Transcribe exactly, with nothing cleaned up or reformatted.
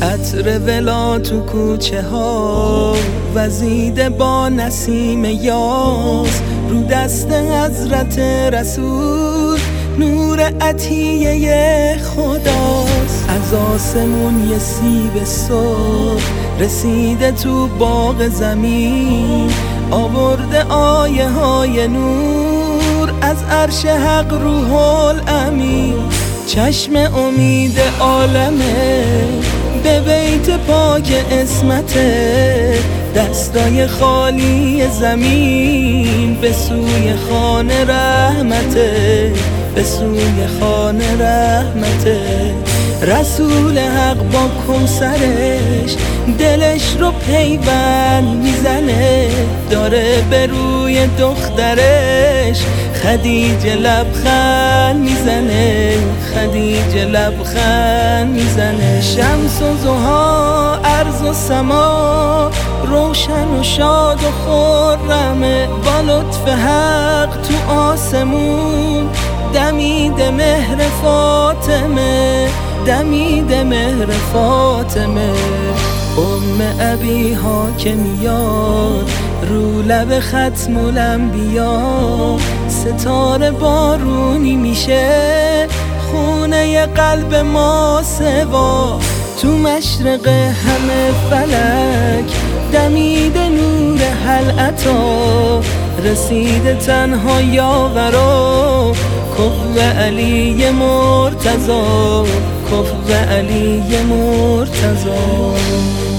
عطر ولا تو کوچه ها وزیده با نسیم یاس، رو دست حضرت رسول نور عطیه خداست. از آسمون یه سیب سرخ رسیده تو باغ زمین، آورده آیه های نور از عرش حق روح الامین. چشم امید عالمه به بیت پاک اسمته، دستای خالی زمین به سوی خانه رحمته، به سوی خانه رحمته. رسول حق با کوثرش دلش رو پیوند میزنه، داره به روی دخترش خدیجه لبخند میزنه، خدیجه لبخند میزنه. شمس و ضحی ارض و سما روشن و شاد و خرمه، با لطف حق تو آسمون دمید مهر فاطمه، دمید مهر فاطمه. ام ابی ها که میاد رو لب ختم الانبیا، ستاره بارونی میشه خونه قلب ما سوا. تو مشرق همه فلک دمید نور هل عطا، رسیده تنها یاورا کفو علی مرتضی، کفو علی مرتضی.